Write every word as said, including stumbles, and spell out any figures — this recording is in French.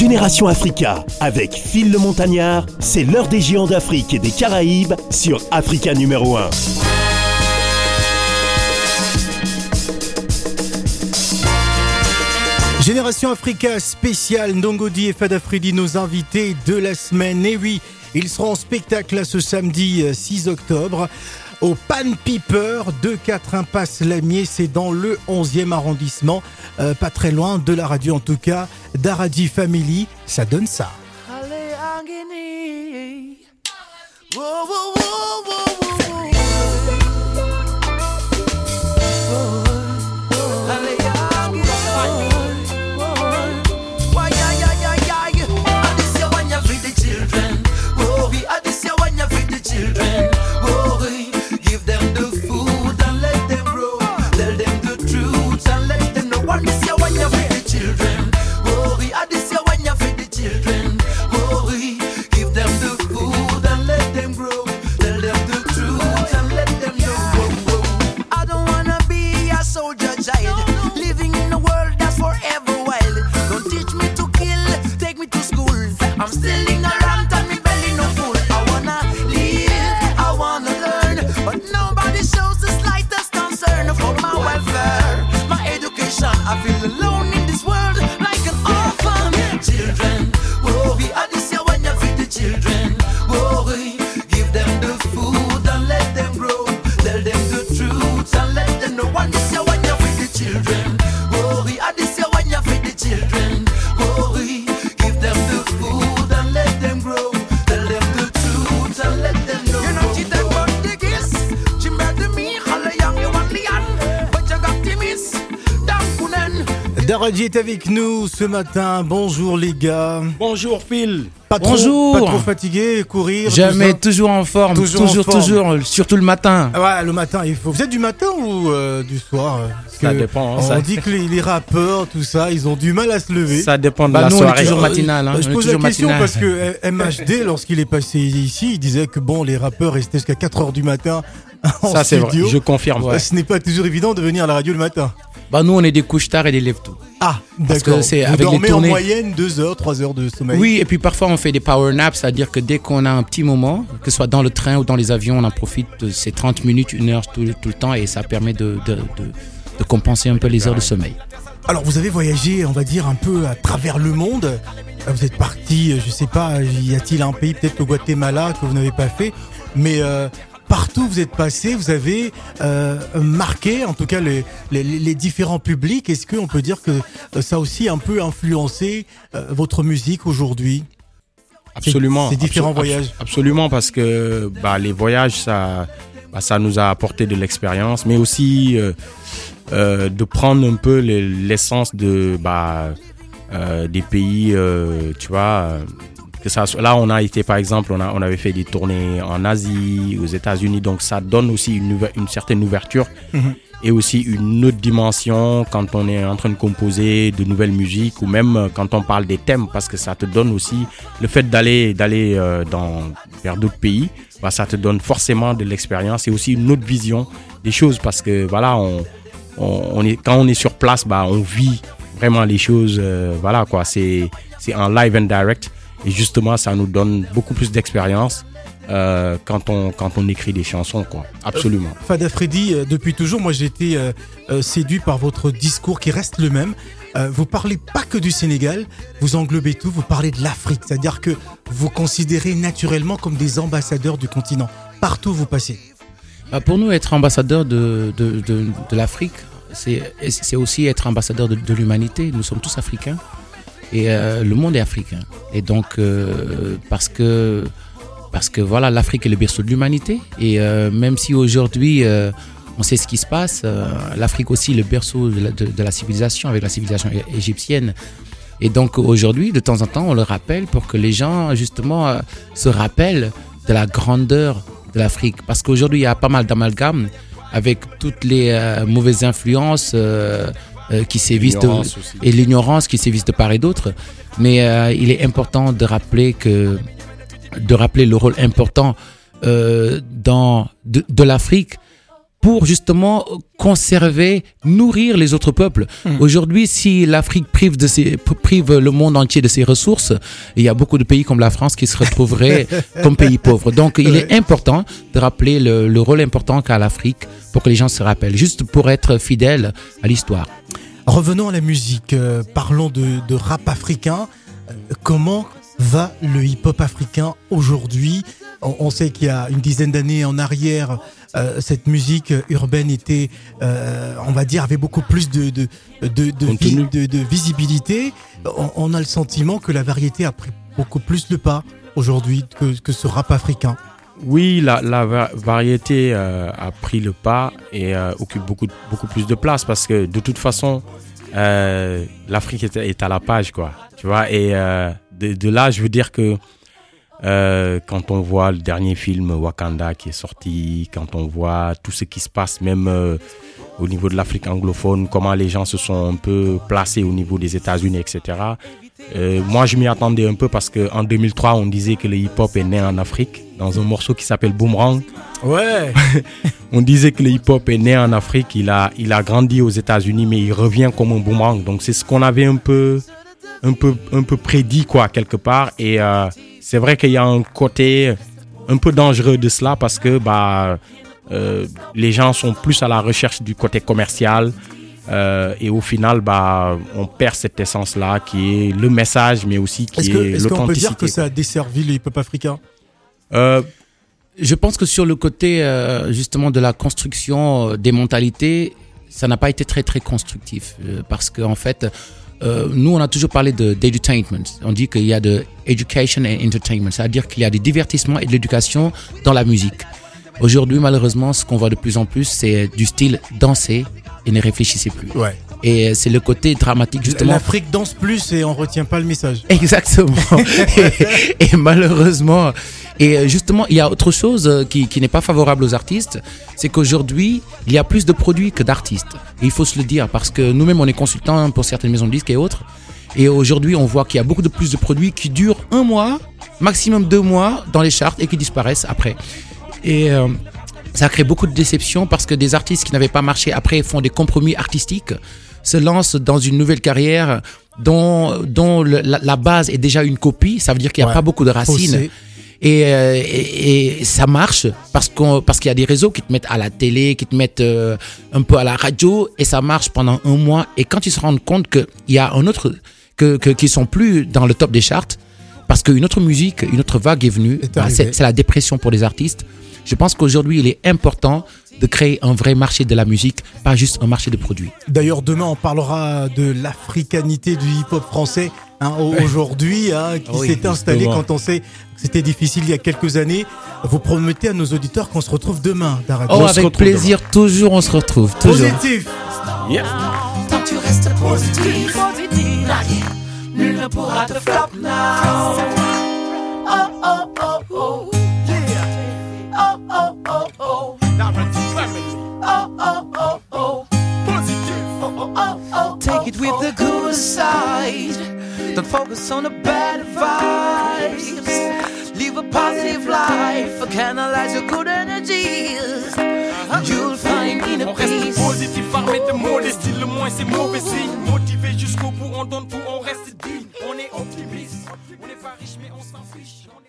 Génération Africa, avec Phil le Montagnard, c'est l'heure des géants d'Afrique et des Caraïbes sur Africa numéro un. Génération Africa spéciale, Ndongo-Di et Fada Freddy, nos invités de la semaine. Et oui, ils seront en spectacle là, ce samedi six octobre au Pan Piper, deux quatre Impasse Lamier, c'est dans le onzième arrondissement, euh, pas très loin de la radio en tout cas, Daradi Family, ça donne ça. Daradi est avec nous ce matin. Bonjour les gars. Bonjour Phil. Pas trop, Bonjour. Pas trop fatigué, courir. Jamais, toujours en forme, toujours, toujours, en forme. toujours, surtout le matin. Ouais, le matin, il faut. Vous êtes du matin ou euh, du soir? Parce Ça que dépend. Hein, on ça... dit que les, les rappeurs, tout ça, ils ont du mal à se lever. Ça dépend de bah la nous, soirée. on est toujours matinal. Hein. Je on pose est la toujours question matinal. parce que M H D, lorsqu'il est passé ici, il disait que bon, les rappeurs restaient jusqu'à quatre heures du matin en Ça c'est studio. vrai, je confirme. Ouais. Ce n'est pas toujours évident de venir à la radio le matin. Bah nous, on est des couches tard et des lève tôt. Ah, Parce d'accord. que c'est Vous avec les dormez tournées- en moyenne deux heures, trois heures de sommeil. Oui, et puis parfois on fait des power naps, c'est-à-dire que dès qu'on a un petit moment, que ce soit dans le train ou dans les avions, on en profite de ces trente minutes, une heure tout, tout le temps, et ça permet de, de, de, de compenser un peu les heures de sommeil. Alors, vous avez voyagé, on va dire, un peu à travers le monde. Vous êtes parti, je sais pas, y a-t-il un pays, peut-être le Guatemala, que vous n'avez pas fait, mais euh, partout où vous êtes passé, vous avez euh, marqué, en tout cas, les, les, les différents publics. Est-ce qu'on peut dire que ça a aussi un peu influencé euh, votre musique aujourd'hui? Absolument. Ces différents Absol- voyages. Absolument, parce que bah, les voyages, ça, bah, ça nous a apporté de l'expérience, mais aussi euh, euh, de prendre un peu les, l'essence de bah, euh, des pays, euh, tu vois. Euh, que ça, là, on a été, par exemple, on, a, on avait fait des tournées en Asie, aux États-Unis, donc ça donne aussi une, une certaine ouverture. Mm-hmm. Et aussi une autre dimension quand on est en train de composer de nouvelles musiques ou même quand on parle des thèmes, parce que ça te donne aussi le fait d'aller d'aller euh, dans vers d'autres pays, bah, ça te donne forcément de l'expérience et aussi une autre vision des choses, parce que voilà, on, on, on est quand on est sur place, bah on vit vraiment les choses, euh, voilà quoi, c'est c'est en live and direct et justement ça nous donne beaucoup plus d'expérience. Euh, quand on quand on écrit des chansons, quoi. Absolument. Euh, Fada Freddy, euh, depuis toujours, moi j'ai été euh, euh, séduit par votre discours qui reste le même. Euh, vous parlez pas que du Sénégal, vous englobez tout, vous parlez de l'Afrique, c'est-à-dire que vous considérez naturellement comme des ambassadeurs du continent, partout où vous passez. Bah pour nous, être ambassadeur de, de, de, de l'Afrique, c'est, c'est aussi être ambassadeur de, de l'humanité. Nous sommes tous africains et euh, le monde est africain. Et donc, euh, parce que Parce que voilà, l'Afrique est le berceau de l'humanité. Et euh, même si aujourd'hui, euh, on sait ce qui se passe, euh, l'Afrique aussi est le berceau de la, de, de la civilisation, avec la civilisation é- égyptienne. Et donc aujourd'hui, de temps en temps, on le rappelle pour que les gens, justement, euh, se rappellent de la grandeur de l'Afrique. Parce qu'aujourd'hui, il y a pas mal d'amalgames avec toutes les euh, mauvaises influences euh, euh, qui sévissent de, et l'ignorance qui sévissent de part et d'autre. Mais euh, il est important de rappeler que de rappeler le rôle important euh, dans, de, de l'Afrique pour justement conserver, nourrir les autres peuples. Mmh. Aujourd'hui, si l'Afrique prive, de ses, prive le monde entier de ses ressources, il y a beaucoup de pays comme la France qui se retrouveraient comme pays pauvres. Donc, il est important de rappeler le, le rôle important qu'a l'Afrique pour que les gens se rappellent, juste pour être fidèles à l'histoire. Revenons à la musique. Euh, parlons de, de rap africain. Euh, comment va le hip-hop africain aujourd'hui ? on, on sait qu'il y a une dizaine d'années en arrière, euh, cette musique urbaine était, euh, on va dire, avait beaucoup plus de, de, de, de, vi, de, de visibilité. On, on a le sentiment que la variété a pris beaucoup plus le pas aujourd'hui que, que ce rap africain. Oui, la, la va- variété euh, a pris le pas et euh, occupe beaucoup, beaucoup plus de place parce que de toute façon, euh, l'Afrique est, est à la page, quoi. Tu vois, et euh, de, de là, je veux dire que euh, quand on voit le dernier film Wakanda qui est sorti, quand on voit tout ce qui se passe, même euh, au niveau de l'Afrique anglophone, comment les gens se sont un peu placés au niveau des États-Unis, et cetera. Euh, moi, je m'y attendais un peu parce qu'en deux mille trois, on disait que le hip-hop est né en Afrique, dans un morceau qui s'appelle Boomerang. Ouais. On disait que le hip-hop est né en Afrique, il a, il a grandi aux États-Unis, mais il revient comme un boomerang. Donc, c'est ce qu'on avait un peu, un peu, un peu prédit, quoi, quelque part. Et euh, c'est vrai qu'il y a un côté un peu dangereux de cela parce que bah, euh, les gens sont plus à la recherche du côté commercial. Euh, et au final, bah, on perd cette essence-là qui est le message, mais aussi qui est-ce que, est est-ce l'authenticité. qu'on peut dire que ça a desservi le hip-hop africain ? euh, Je pense que sur le côté euh, justement de la construction euh, des mentalités, ça n'a pas été très très constructif euh, parce qu'en en fait, euh, nous on a toujours parlé de d'edutainment. On dit qu'il y a de education and entertainment, c'est-à-dire qu'il y a du divertissement et de l'éducation dans la musique. Aujourd'hui, malheureusement, ce qu'on voit de plus en plus, c'est du style danser et ne réfléchissez plus. Ouais. Et c'est le côté dramatique justement. L'Afrique danse plus et on retient pas le message. Exactement. et, et malheureusement, et justement, il y a autre chose qui, qui n'est pas favorable aux artistes, c'est qu'aujourd'hui, il y a plus de produits que d'artistes. Et il faut se le dire parce que nous-mêmes, on est consultants pour certaines maisons de disques et autres. Et aujourd'hui, on voit qu'il y a beaucoup de plus de produits qui durent un mois, maximum deux mois dans les charts et qui disparaissent après. Et euh, ça crée beaucoup de déception parce que des artistes qui n'avaient pas marché après font des compromis artistiques, se lancent dans une nouvelle carrière dont, dont le, la, la base est déjà une copie. Ça veut dire qu'il n'y a ouais, pas beaucoup de racines. Et, euh, et, et ça marche parce, qu'on, parce qu'il y a des réseaux qui te mettent à la télé, qui te mettent euh, un peu à la radio et ça marche pendant un mois. Et quand ils se rendent compte qu'il y a un autre, que, que, qu'ils sont plus dans le top des charts, parce qu'une autre musique, une autre vague est venue, est bah, c'est, c'est la dépression pour les artistes. Je pense qu'aujourd'hui, il est important de créer un vrai marché de la musique, pas juste un marché de produits. D'ailleurs, demain, on parlera de l'africanité du hip-hop français hein, aujourd'hui, hein, qui oui, s'est installé justement. Quand on sait que c'était difficile il y a quelques années. Vous promettez à nos auditeurs qu'on se retrouve demain, Darad. Oh, avec plaisir, demain. Toujours, on se retrouve. Toujours. Positif. Yeah. Tant que tu restes positif, positif, nul ne pourra te flop now. Oh, oh, oh, oh. Oh, oh, oh, oh. Oh, oh, oh, oh. Positive. Oh, oh, oh, oh. Take it with the good side. Don't focus on the bad vibes. Live a positive life. Canalize your good energies. You'll find inner peace. On reste positif, armé de modestie. Le moins c'est mauvais signe. Motivé jusqu'au bout, on donne tout, on reste digne. On est optimiste. On n'est pas riche mais on s'en fiche.